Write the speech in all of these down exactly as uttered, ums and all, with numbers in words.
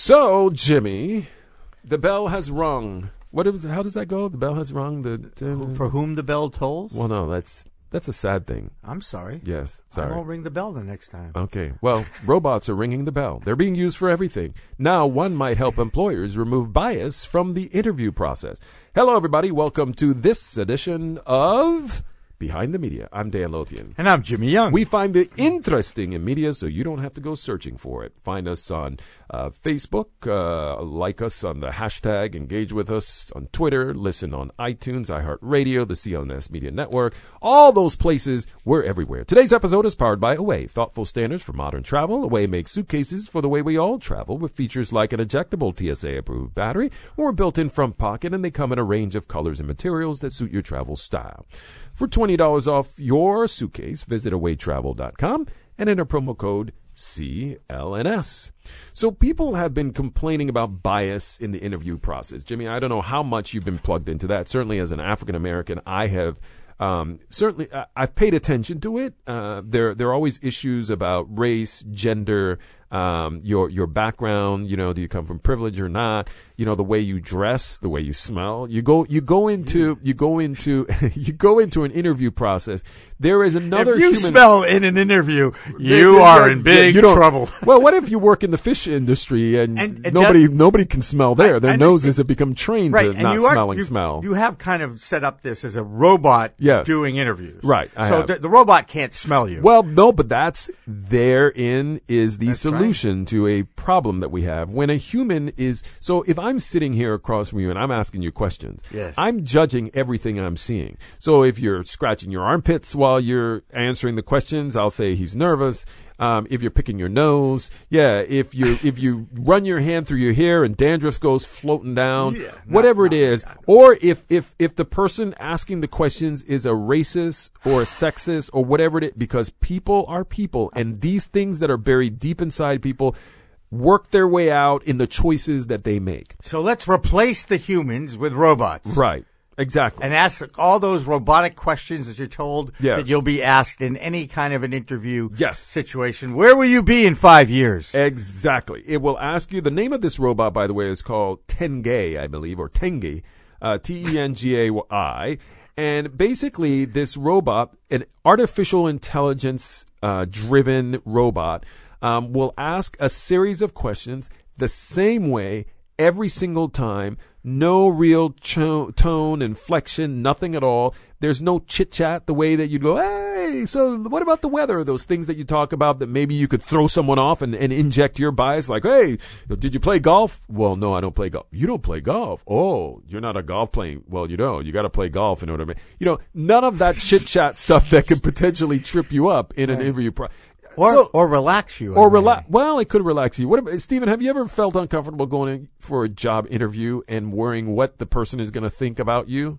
So, Jimmy, the bell has rung. What is? How does that go? The bell has rung. The uh, For whom the bell tolls? Well, no, that's that's a sad thing. I'm sorry. Yes, sorry. I won't ring the bell the next time. Okay. Well, robots are ringing the bell. They're being used for everything. Now, one might help employers remove bias from the interview process. Hello, everybody. Welcome to this edition of Behind the Media. I'm Dan Lothian. And I'm Jimmy Young. We find it interesting in media so you don't have to go searching for it. Find us on uh, Facebook, uh, like us on the hashtag, engage with us on Twitter, listen on iTunes, iHeartRadio, the C L N S Media Network, all those places. We're everywhere. Today's episode is powered by Away, thoughtful standards for modern travel. Away makes suitcases for the way we all travel with features like an ejectable T S A-approved battery or a built-in front pocket, and they come in a range of colors and materials that suit your travel style. For twenty dollars off your suitcase, visit away travel dot com and enter promo code C L N S. So people have been complaining about bias in the interview process. Jimmy, I don't know how much you've been plugged into that. Certainly as an African American, I have um, certainly uh, I've paid attention to it. Uh, there there are always issues about race, gender, um, your your background. You know, do you come from privilege or not? You know, the way you dress, the way you smell. You go you go into you go into you go into an interview process. There is another if you human smell in an interview, you yeah, are yeah, in big you don't- trouble. Well, what if you work in the fish industry and, And- and nobody that- nobody can smell there? I- Their I noses understand. have become trained Right, to and not you are, smelling you, smell. You have kind of set up this as a robot Yes. doing interviews. Right, I so have. the, the robot can't smell you. Well, no, but that's therein is the That's solution to a problem that we have when a human is. So if I'm sitting here across from you and I'm asking you questions, Yes. I'm judging everything I'm seeing. So if you're scratching your armpits while you're answering the questions, I'll say he's nervous. Um, if you're picking your nose, yeah. If you if you run your hand through your hair and dandruff goes floating down, Yeah, not- whatever not- it is, or if if if the person asking the questions is a racist or a sexist or whatever it is, because people are people, and these things that are buried deep inside people work their way out in the choices that they make. so let's replace the humans with robots. Right. Exactly. And ask all those robotic questions that you're told Yes. that you'll be asked in any kind of an interview Yes. situation. Where will you be in five years? Exactly. It will ask you. The name of this robot, by the way, is called Tengai, I believe, or Tengai, uh, T E N G A I. And basically, this robot, an artificial intelligence uh, driven robot, um, will ask a series of questions the same way every single time. No real cho- tone, inflection, nothing at all. There's no chit chat the way that you go, hey, so what about the weather? Those things that you talk about that maybe you could throw someone off and, and inject your bias, like, hey, did you play golf? Well, no, I don't play golf. You don't play golf. Oh, you're not a golf playing. Well, you don't. You got to play golf in order to, you know, none of that chit chat stuff that could potentially trip you up in an interview process. Or So- or relax you. Or I mean. relax. Well, it could relax you. What about, Stephen, have you ever felt uncomfortable going in for a job interview and worrying what the person is going to think about you?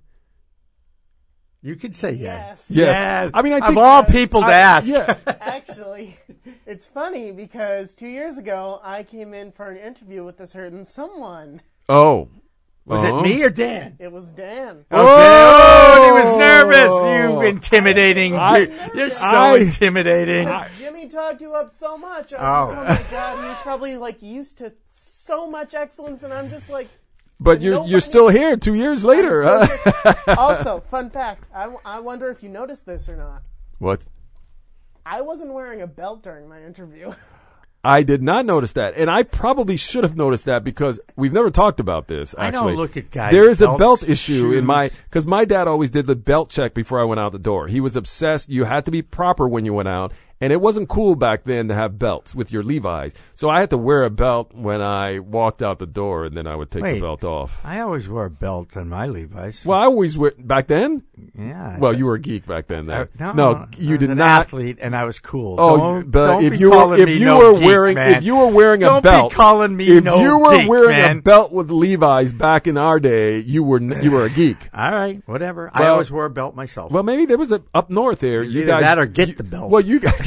You could say yes. Yes. Yes. I mean, I of think all people to I- ask. Yeah. Actually, it's funny because two years ago I came in for an interview with a certain someone. Oh. Was Uh-huh. it me or Dan? It was Dan. Okay. Oh, he was nervous. You intimidating. I- You're so I- intimidating. Jimmy talked you up so much. I Oh. was like, oh my God, he's probably like used to so much excellence, and I'm just like. But you're Nobody- you're still here two years later. I'm Huh? still here. Also, fun fact: I, w- I wonder if you noticed this or not. What? I wasn't wearing a belt during my interview. I did not notice that, and I probably should have noticed that because we've never talked about this. I don't Actually, look at guys' There is a belts, belt issue in shoes. my because my dad always did the belt check before I went out the door. He was obsessed. You had to be proper when you went out, and it wasn't cool back then to have belts with your Levi's. So I had to wear a belt when I walked out the door, and then I would take Wait. the belt off. I always wore a belt on my Levi's. Well, I always wear back then. yeah. Well, you were a geek back then. I, Then. no, no, you I was did an not. athlete, and I was cool. Oh, don't, but don't if be you were calling if me you no were geek, wearing man. if you were wearing a don't belt, be calling me if no you were geek, wearing man. a belt with Levi's back in our day, you were you were a geek. All right, whatever. I Well- always wore a belt myself. Well, maybe there was a up north there. It's You either guys that or get you- the belt. Well, you guys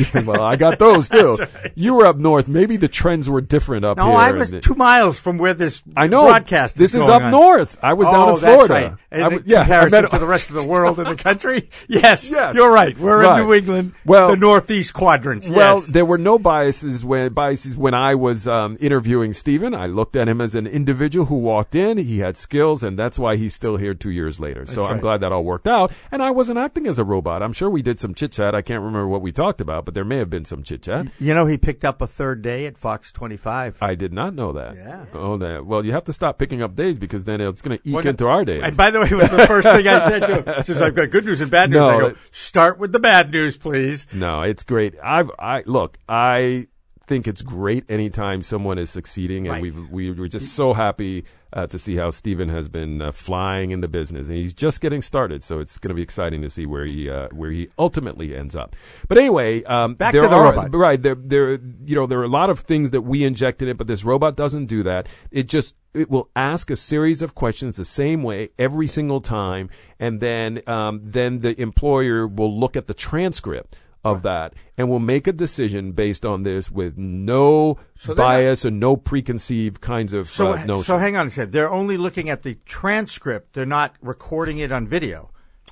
Well, I got those too. Right. You were up north. Maybe the trends were different up No, here. I was two miles from where this I know. broadcast This is going up on. north. I was oh, down in that's Florida. Right. In I w- the yeah, I comparison met- to the rest of the world and the country. Yes, Yes. you're right. We're Right. in New England, Well- the northeast quadrant. Well, Yes. there were no biases when biases when I was um, interviewing Stephen. I looked at him as an individual who walked in. He had skills, and that's why he's still here two years later. So I'm right. glad that all worked out. And I wasn't acting as a robot. I'm sure we did some chit chat. I can't remember what we talked about, but there may have been some chit chat. You know, he picked up a third day at Fox twenty-five. I did not know that. Yeah. Oh, that. Well, you have to stop picking up days because then it's going to eke Well, into our days. And by the way, it was the first thing I said to him. Since I've got good news and bad news, No, I go, it- start with the bad news, please. No, it's great. I've, I look, I think it's great anytime someone is succeeding, and Right. we've, we we're just so happy uh, to see how Stephen has been uh, flying in the business, and he's just getting started. So it's going to be exciting to see where he uh, where he ultimately ends up. But anyway, um, Back there to the are, robot. Right, there, there, you know, there are a lot of things that we inject in it, but this robot doesn't do that. It just it will ask a series of questions the same way every single time, and then um, then the employer will look at the transcript of that and will make a decision based on this with no So they're bias and no preconceived kinds of So, uh, notions. so hang on a second. They're only looking at the transcript. They're not recording it on video.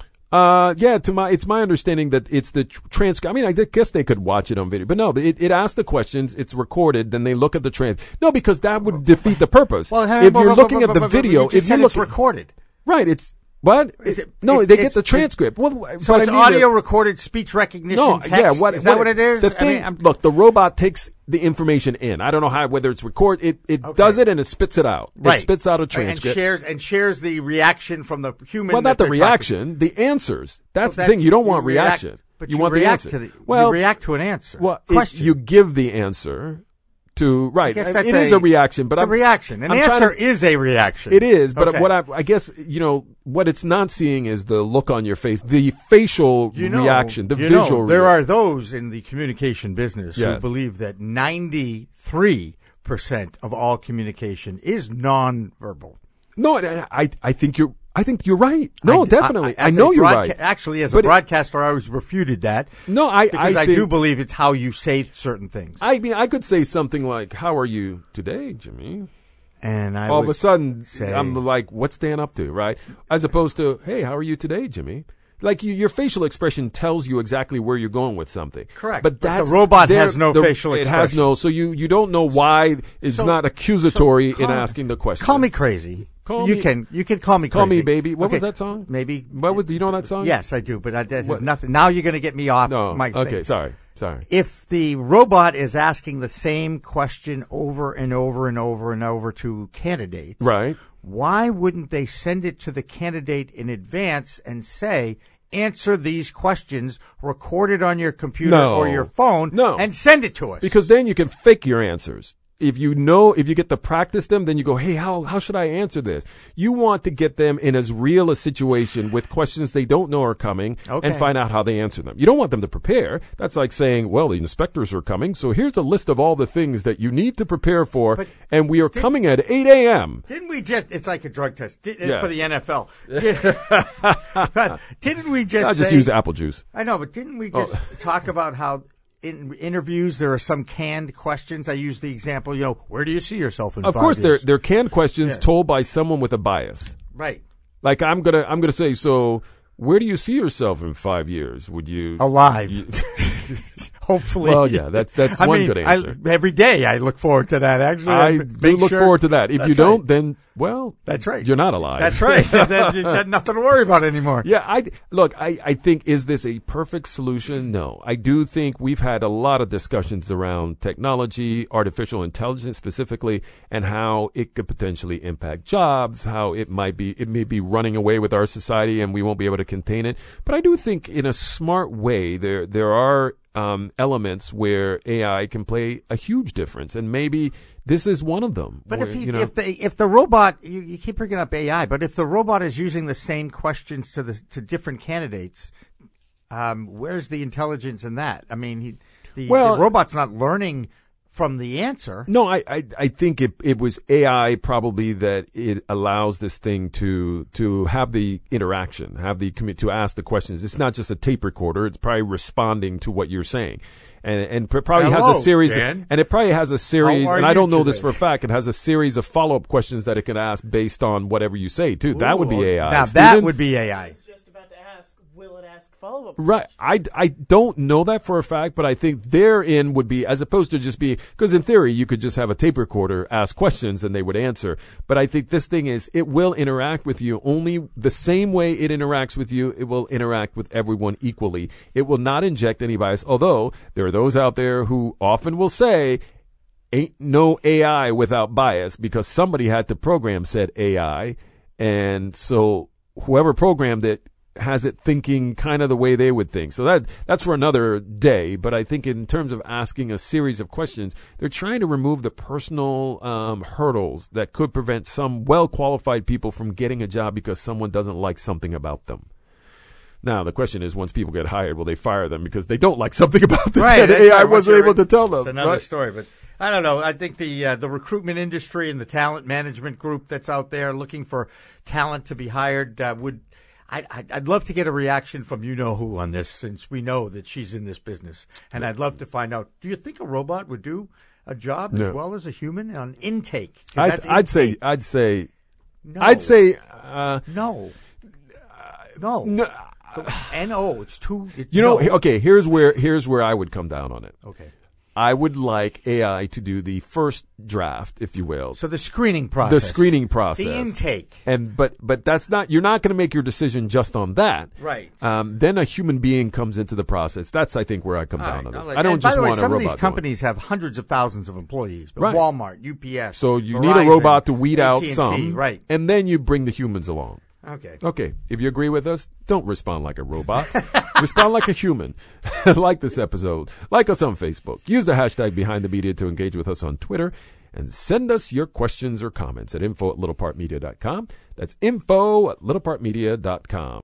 Uh, yeah, to my, it's my understanding that it's the tr- transcript. I mean, I guess they could watch it on video, but no, it, it asks the questions, it's recorded, then they look at the trans. No, because that would defeat the purpose. Well, hang on, if but- you're but- looking but- at the but- but video, you just if said you're it's looking, recorded. right, it's, what? Is it- no, it- they get it's- the it- transcript. Well, So but it's I mean, audio the- recorded speech recognition No, text? yeah, what is that what, it is? The I thing, mean, I'm- look, the robot takes the information in. I don't know how, whether it's record, it, it Okay. does it and it spits it out. right. It spits out a And transcript. shares and shares the reaction from the human. Well, that not the they're reaction, the answers. That's Well, the thing. You don't want react- reaction. but you, you, want the react answer. to the. well, you react to an answer. well, it- question. you give the answer to right. I guess It that's is a reaction, but it's I'm, a reaction. An I'm trying answer to- is a reaction. It is, but Okay. what I, I guess you know what it's not seeing is the look on your face, the facial You know, reaction, the you know, visual. there rea- are those in the communication business who Yes. believe that ninety-three percent of all communication is nonverbal. no. I, I I think you're. I think you're right. No, I- definitely. I, as know a you're broadca- right. Actually, as But a it- broadcaster, I always refuted that No, I because I, I, think, do believe it's how you say certain things. I mean, I could say something like, "How are you today, Jimmy?" and I All of would a sudden, say- I'm like, "What's Dan up to?" Right? As opposed to, "Hey, how are you today, Jimmy?" Like you, your facial expression tells you exactly where you're going with something. Correct. But But the that's robot there- has no the- facial It has expression. no. So you you don't know why it's So- not accusatory so call- in asking the question. Call me crazy. Call you me- can you can call me Call crazy. me baby. What was Okay, that song? Maybe. What was? Do you know that song? Yes, I do. But I, that What? is nothing. Now you're going to get me off No. my Okay. thing. Sorry. Sorry. If the robot is asking the same question over and over and over and over to candidates, Right. why wouldn't they send it to the candidate in advance and say, answer these questions, record it on your computer No. or your phone, No. and send it to us? Because then you can fake your answers. If you know, if you get to practice them, then you go, hey, how how should I answer this? You want to get them in as real a situation with questions they don't know are coming Okay. and find out how they answer them. You don't want them to prepare. That's like saying, well, the inspectors are coming, so here's a list of all the things that you need to prepare for, But and we are did- coming at eight a.m. Didn't we just, it's like a drug test Did, Yes. for the N F L. Did, didn't we just I just say, use apple juice. I know, but didn't we just talk about how in interviews there are some canned questions? I use the example, you know, where do you see yourself in Of five course, they're years? they're canned questions Yeah. told by someone with a bias. Right. Like I'm gonna I'm gonna say, so where do you see yourself in five years? Would you Alive. you- Hopefully. Well, yeah, that's that's I one mean, good answer. I, every day I look forward to that, actually. I Make do look sure- forward to that. If That's you don't, right. then well, That's right. You're not alive. That's right. Then you've got nothing to worry about anymore. Yeah, I look. I, I think is this a perfect solution? No, I do think we've had a lot of discussions around technology, artificial intelligence specifically, and how it could potentially impact jobs. How it might be, it may be running away with our society, and we won't be able to contain it. But I do think, in a smart way, there there are um, elements where A I can play a huge difference, and maybe this is one of them. But where, if he, you know, if the if the robot, you, you keep bringing up A I, but if the robot is using the same questions to the to different candidates, um, where's the intelligence in that? I mean, he, the, Well- the robot's not learning from the answer. No, I, I, I think it, it was A I probably that it allows this thing to, to have the interaction, have the commu- to ask the questions. It's not just a tape recorder. It's probably responding to what you're saying. And, and probably Hello, has a series, Dan. of, and it probably has a series, How are and I you don't know today? this for a fact, it has a series of follow-up questions that it can ask based on whatever you say, too. That would be A I. Now, Stephen? that would be A I. I was just about to ask, will it ask follow-up Right. I, I don't know that for a fact, but I think therein would be, as opposed to just be, because in theory, you could just have a tape recorder ask questions and they would answer. But I think this thing is, it will interact with you only the same way it interacts with you. It will interact with everyone equally. It will not inject any bias, although there are those out there who often will say, ain't no A I without bias, because somebody had to program said A I. And so whoever programmed it has it thinking kind of the way they would think. So that that's for another day. But I think in terms of asking a series of questions, they're trying to remove the personal um, hurdles that could prevent some well-qualified people from getting a job because someone doesn't like something about them. Now, the question is, once people get hired, will they fire them because they don't like something about them Right, that that's A I right. Once wasn't you're- able to tell them? It's another right? story, but I don't know. I think the uh, the recruitment industry and the talent management group that's out there looking for talent to be hired uh, would. I, I'd, I'd love to get a reaction from you know who on this, since we know that she's in this business, and I'd love to find out. Do you think a robot would do a job No. as well as a human on intake? 'Cause I'd, that's I'd say, intake. I'd say, no. I'd say, uh, no, no, no. N O. It's too. It's You know, no. okay. Here's where here's where I would come down on it. Okay. I would like A I to do the first draft, if you will, So the screening process, the screening process, the intake. and but but that's not. You're not going to make your decision just on that, Right. Um, then a human being comes into the process. That's I think where I come All down right, on this. like- I don't and just by the way, want some a of robot. these companies have hundreds of thousands of employees. But Right. Walmart, U P S. so you Verizon, need a robot to weed out A T and T, some, right? And then you bring the humans along. Okay. Okay, if you agree with us, don't respond like a robot. Respond like a human. Like this episode. Like us on Facebook. Use the hashtag Behind the Media to engage with us on Twitter. And send us your questions or comments at info at littlepart media dot com. That's info at littlepart media dot com.